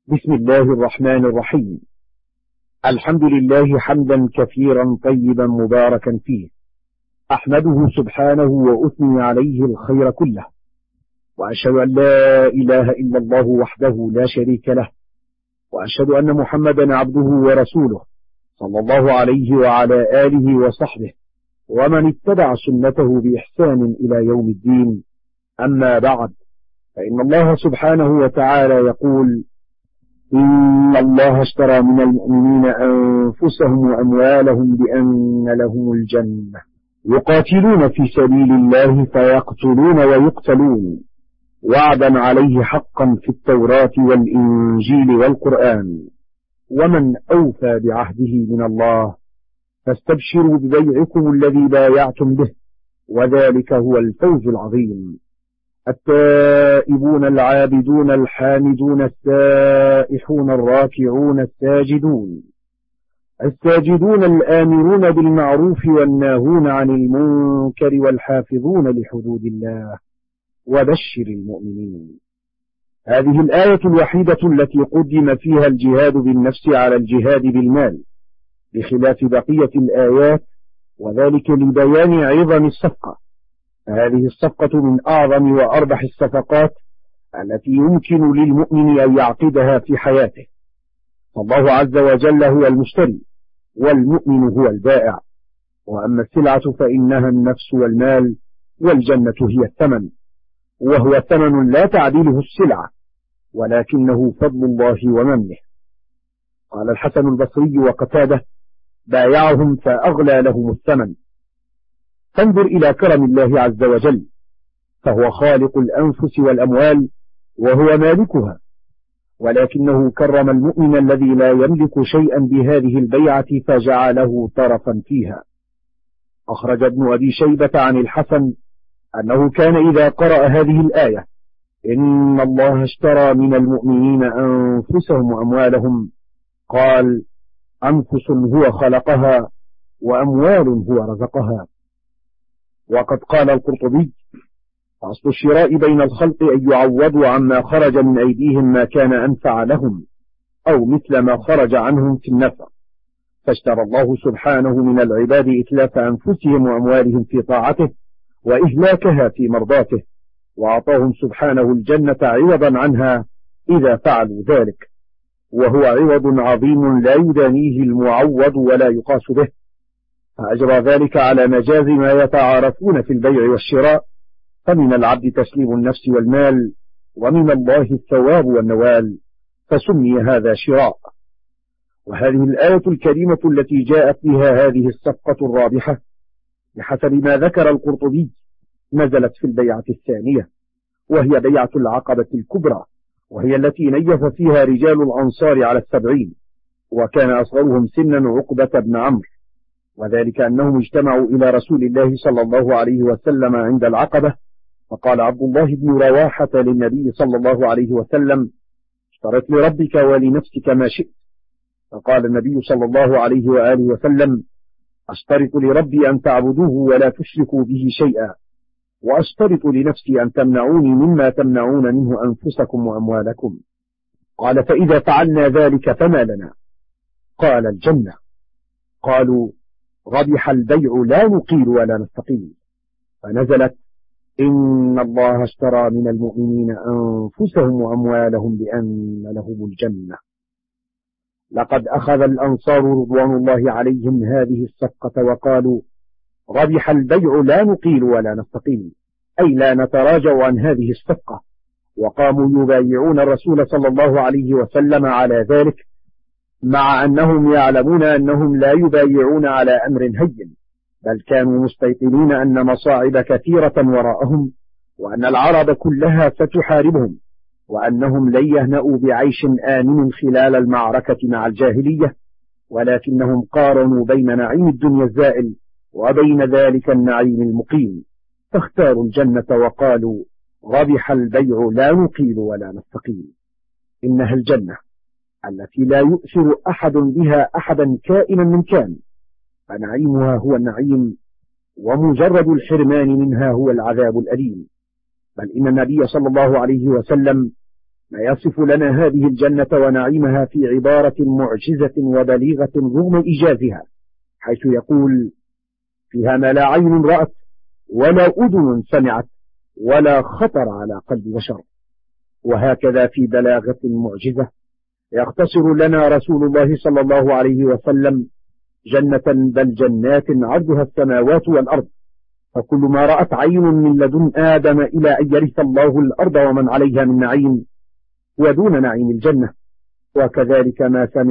بسم الله الرحمن الرحيم. الحمد لله حمدا كثيرا طيبا مباركا فيه، أحمده سبحانه وأثني عليه الخير كله، وأشهد أن لا إله إلا الله وحده لا شريك له، وأشهد أن محمدا عبده ورسوله صلى الله عليه وعلى آله وصحبه ومن اتبع سنته بإحسان إلى يوم الدين. أما بعد، فإن الله سبحانه وتعالى يقول: إن الله اشترى من المؤمنين أنفسهم وأموالهم بأن لهم الجنة يقاتلون في سبيل الله فيقتلون ويقتلون، وعدا عليه حقا في التوراة والإنجيل والقرآن، ومن أوفى بعهده من الله، فاستبشروا ببيعكم الذي بايعتم به، وذلك هو الفوز العظيم. التائبون العابدون الحامدون السائحون الراكعون الساجدون الآمرون بالمعروف والناهون عن المنكر والحافظون لحدود الله، وبشر المؤمنين. هذه الآية الوحيدة التي قدم فيها الجهاد بالنفس على الجهاد بالمال، بخلاف بقية الآيات، وذلك لبيان عظم الصفقة. هذه الصفقة من أعظم وأربح الصفقات التي يمكن للمؤمن أن يعقدها في حياته، فالله عز وجل هو المشتري، والمؤمن هو البائع، وأما السلعة فإنها النفس والمال، والجنة هي الثمن، وهو ثمن لا تعدله السلعة، ولكنه فضل الله ومنه. قال الحسن البصري وقتاده: بايعهم فأغلى لهم الثمن. فانظر إلى كرم الله عز وجل، فهو خالق الأنفس والأموال وهو مالكها، ولكنه كرم المؤمن الذي لا يملك شيئا بهذه البيعة فجعله طرفا فيها. أخرج ابن أبي شيبة عن الحسن أنه كان إذا قرأ هذه الآية: إن الله اشترى من المؤمنين أنفسهم وأموالهم، قال: أنفس هو خلقها، وأموال هو رزقها. وقد قال القرطبي: أصل الشراء بين الخلق أن يعوضوا عما خرج من أيديهم ما كان أنفع لهم، أو مثل ما خرج عنهم في النفع، فاشترى الله سبحانه من العباد إتلاف أنفسهم وأموالهم في طاعته، وإهلاكها في مرضاته، وأعطاهم سبحانه الجنة عوضا عنها إذا فعلوا ذلك، وهو عوض عظيم لا يدانيه المعوض ولا يقاس به، فأجرى ذلك على مجاز ما يتعارفون في البيع والشراء، فمن العبد تسليم النفس والمال، ومن الله الثواب والنوال، فسمي هذا شراء. وهذه الآية الكريمة التي جاءت بها هذه الصفقة الرابحة بحسب ما ذكر القرطبي نزلت في البيعة الثانية، وهي بيعة العقبة الكبرى، وهي التي نيف فيها رجال الأنصار على 70، وكان أصغرهم سنا عقبة بن عمرو، وذلك أنهم اجتمعوا إلى رسول الله صلى الله عليه وسلم عند العقبة، فقال عبد الله بن رواحة للنبي صلى الله عليه وسلم: اشترط لربك ولنفسك ما شئت. فقال النبي صلى الله عليه وآله وسلم: أشترط لربي أن تعبدوه ولا تشركوا به شيئا، وأشترط لنفسي أن تمنعوني مما تمنعون منه أنفسكم وأموالكم. قال: فإذا فعلنا ذلك فما لنا؟ قال: الجنة. قالوا: ربح البيع لا نقيل ولا نستقيل. فنزلت: إن الله اشترى من المؤمنين أنفسهم وأموالهم بأن لهم الجنة. لقد أخذ الأنصار رضوان الله عليهم هذه الصفقة وقالوا: ربح البيع لا نقيل ولا نستقيل، أي لا نتراجع عن هذه الصفقة، وقاموا يبايعون الرسول صلى الله عليه وسلم على ذلك، مع أنهم يعلمون أنهم لا يبايعون على أمر هين، بل كانوا مستيقنين أن مصاعب كثيرة وراءهم، وأن العرب كلها ستحاربهم، وأنهم لن يهنأوا بعيش آمن خلال المعركة مع الجاهلية، ولكنهم قارنوا بين نعيم الدنيا الزائل وبين ذلك النعيم المقيم، فاختاروا الجنة وقالوا: ربح البيع لا نقيل ولا نستقيل. إنها الجنة التي لا يؤثر أحد بها أحدا كائنا من كان، فنعيمها هو النعيم، ومجرد الحرمان منها هو العذاب الأليم. بل إن النبي صلى الله عليه وسلم ما يصف لنا هذه الجنة ونعيمها في عبارة معجزة وبليغة رغم إيجازها، حيث يقول: فيها ما لا عين رأت ولا أذن سمعت ولا خطر على قلب بشر. وهكذا في بلاغة المعجزة يختصر لنا رسول الله صلى الله عليه وسلم جنة بل جنات عرضها السماوات والأرض، فكل ما رأت عين من لدن آدم إلى أن يرث الله الأرض ومن عليها من نعيم ودون نعيم الجنة، وكذلك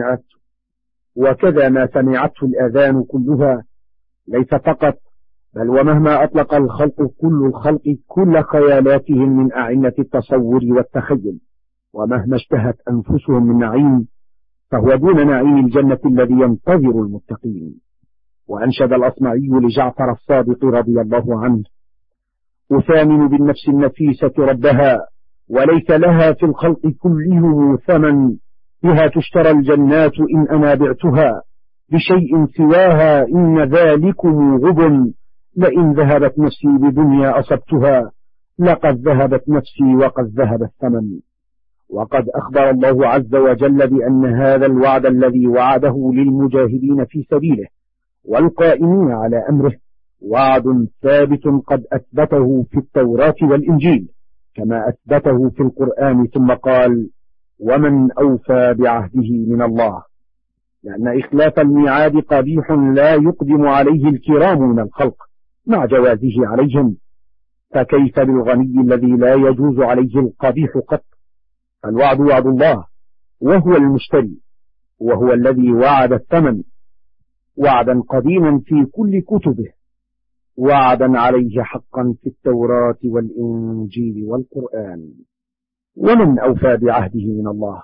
ما سمعته الآذان كلها، ليس فقط بل ومهما أطلق الخلق كل الخلق كل خيالاتهم من أعنة التصور والتخيل، ومهما اشتهت أنفسهم من نعيم فهو دون نعيم الجنة الذي ينتظر المتقين. وأنشد الأصمعي لجعفر الصادق رضي الله عنه: أثامن بالنفس النفيسة ربها وليس لها في الخلق كلهم ثمن، بها تشترى الجنات إن أنا بعتها بشيء سواها إن ذلكم غبن، لئن ذهبت نفسي بدنيا أصبتها لقد ذهبت نفسي وقد ذهب الثمن. وقد أخبر الله عز وجل بأن هذا الوعد الذي وعده للمجاهدين في سبيله والقائمين على أمره وعد ثابت قد أثبته في التوراة والإنجيل كما أثبته في القرآن، ثم قال: ومن أوفى بعهده من الله، لأن إخلاف الميعاد قبيح لا يقدم عليه الكرام من الخلق مع جوازه عليهم، فكيف بالغني الذي لا يجوز عليه القبيح قط؟ الوعد وعد الله وهو المشتري، وهو الذي وعد الثمن وعدا قديما في كل كتبه، وعدا عليه حقا في التوراة والإنجيل والقرآن. ومن أوفى بعهده من الله،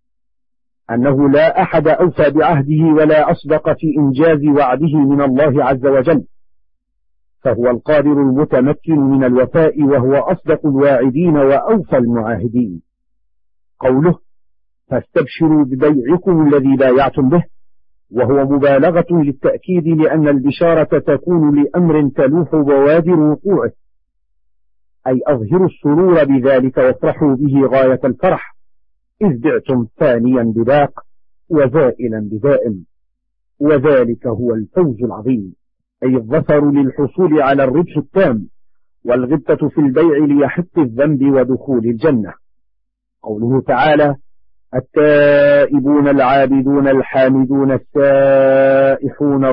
أنه لا أحد أوفى بعهده ولا أصدق في إنجاز وعده من الله عز وجل، فهو القادر المتمكن من الوفاء وهو أصدق الواعدين وأوفى المعاهدين. قوله: فاستبشروا ببيعكم الذي بايعتم به، وهو مبالغة للتأكيد، لأن البشارة تكون لأمر تلوح بوادر وقوعه، أي أظهروا السرور بذلك وافرحوا به غاية الفرح، إذ بعتم ثانيا بباق وزائلا بدائم، وذلك هو الفوز العظيم، أي الظفر للحصول على الربح التام، والغبطة في البيع ليحق الذنب ودخول الجنة. قوله تعالى: التائبون العابدون الحامدون السائحون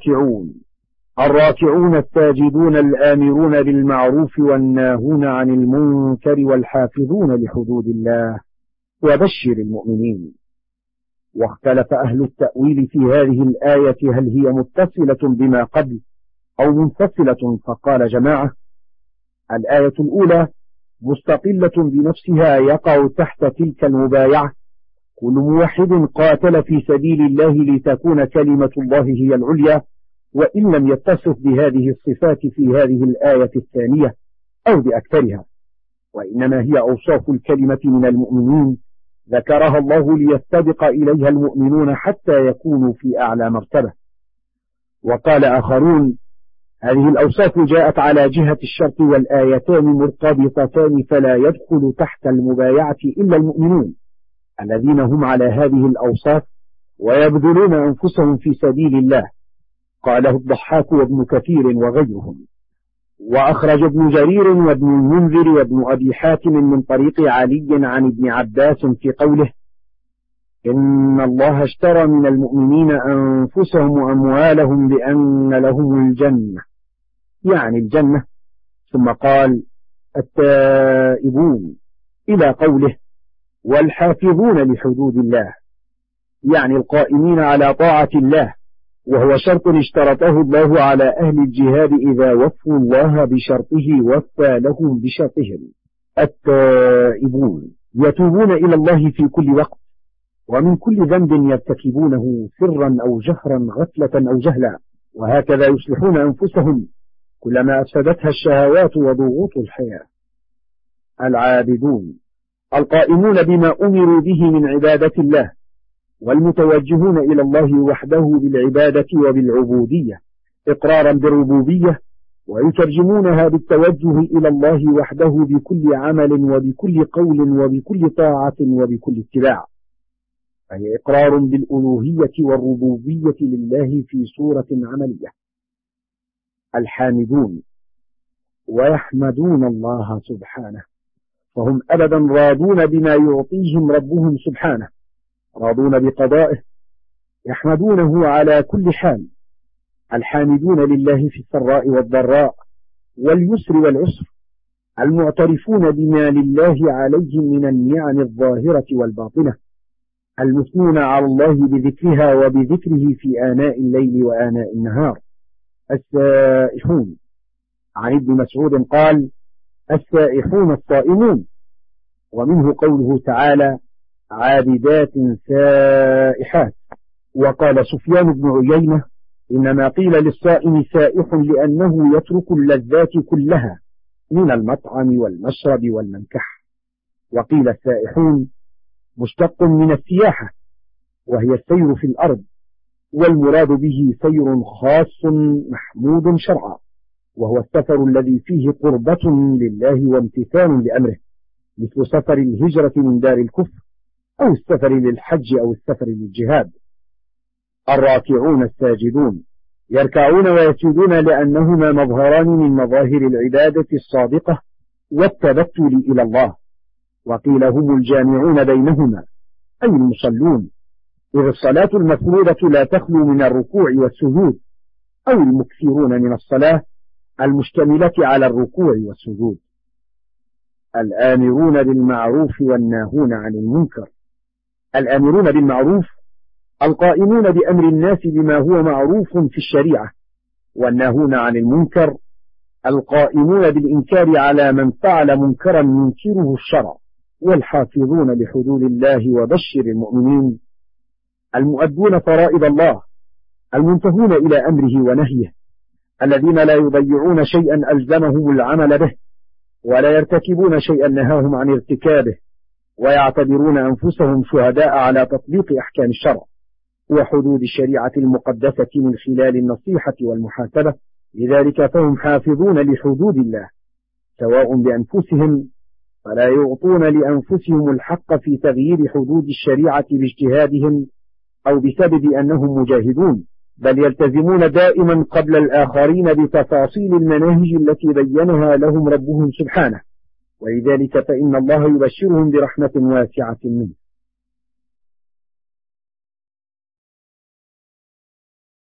الراكعون الساجدون الآمرون بالمعروف والناهون عن المنكر والحافظون لحدود الله وبشر المؤمنين. واختلف أهل التأويل في هذه الآية هل هي متصلة بما قبل أو منفصلة، فقال جماعة: الآية الأولى مستقلة بنفسها يقع تحت تلك المبايعة، كل موحد قاتل في سبيل الله لتكون كلمة الله هي العليا، وإن لم يتصف بهذه الصفات في هذه الآية الثانية أو بأكثرها، وإنما هي أوصاف الكلمة من المؤمنين ذكرها الله ليستبق إليها المؤمنون حتى يكونوا في أعلى مرتبة. وقال آخرون: هذه الأوصاف جاءت على جهة الشرط والآيتان مرتبطتان، فلا يدخل تحت المبايعة إلا المؤمنون الذين هم على هذه الأوصاف ويبذلون أنفسهم في سبيل الله. قاله الضحاك وابن كثير وغيرهم. وأخرج ابن جرير وابن المنذر وابن أبي حاتم من طريق علي عن ابن عباس في قوله: إن الله اشترى من المؤمنين أنفسهم وأموالهم بأن لهم الجنة، يعني الجنة، ثم قال: التائبون، إلى قوله: والحافظون لحدود الله، يعني القائمين على طاعة الله، وهو شرط اشترطه الله على أهل الجهاد إذا وفوا الله بشرطه وفى لهم بشرطهم. التائبون يتوبون إلى الله في كل وقت ومن كل ذنب يرتكبونه سرا أو جهرا، غفلة أو جهلا، وهكذا يصلحون أنفسهم كلما أفسدتها الشهوات وضغوط الحياة. العابدون القائمون بما أمروا به من عبادة الله، والمتوجهون إلى الله وحده بالعبادة وبالعبودية، إقرارا بالربوبية ويترجمونها بالتوجه إلى الله وحده بكل عمل وبكل قول وبكل طاعة وبكل اتباع، فهي إقرار بالألوهية والربوبية لله في صورة عملية. الحامدون ويحمدون الله سبحانه، فهم أبدا راضون بما يعطيهم ربهم سبحانه، راضون بقضائه، يحمدونه على كل حال. الحامدون لله في السراء والضراء واليسر والعسر، المعترفون بما لله عليهم من النعم الظاهرة والباطنة، المثنون على الله بذكرها وبذكره في آناء الليل وآناء النهار. السائحون، عن ابن مسعود قال: السائحون الصائمون. ومنه قوله تعالى: عابدات سائحات. وقال سفيان بن عيينة: إنما قيل للصائم سائح لأنه يترك اللذات كلها من المطعم والمشرب والمنكح. وقيل السائحون مشتق من السياحة، وهي السير في الأرض، والمراد به سير خاص محمود شرعا، وهو السفر الذي فيه قربة لله وامتثال لأمره، مثل سفر الهجرة من دار الكفر، أو السفر للحج، أو السفر للجهاد. الراكعون الساجدون، يركعون ويسجدون لأنهما مظهران من مظاهر العبادة الصادقة والتبتل إلى الله. وقيل هم الجامعون بينهما، أي المصلون، إذ الصلاة المفروضة لا تخلو من الركوع والسجود، أو المكثرون من الصلاة المشتملة على الركوع والسجود. الآمرون بالمعروف والناهون عن المنكر، الآمرون بالمعروف القائمون بأمر الناس بما هو معروف في الشريعة، والناهون عن المنكر القائمون بالإنكار على من فعل منكرا ينكره الشرع، والحافظون لحدود الله وبشر المؤمنين. المؤدون فرائض الله، المنتهون إلى أمره ونهيه، الذين لا يضيعون شيئا ألزمهم العمل به، ولا يرتكبون شيئا نهاهم عن ارتكابه، ويعتبرون أنفسهم شهداء على تطبيق أحكام الشرع وحدود الشريعة المقدسة من خلال النصيحة والمحاسبة. لذلك فهم حافظون لحدود الله، سواء بأنفسهم، فلا يعطون لأنفسهم الحق في تغيير حدود الشريعة باجتهادهم أو بسبب أنهم مجاهدون، بل يلتزمون دائما قبل الآخرين بتفاصيل المناهج التي بينها لهم ربهم سبحانه، ولذلك فإن الله يبشرهم برحمة واسعة منه.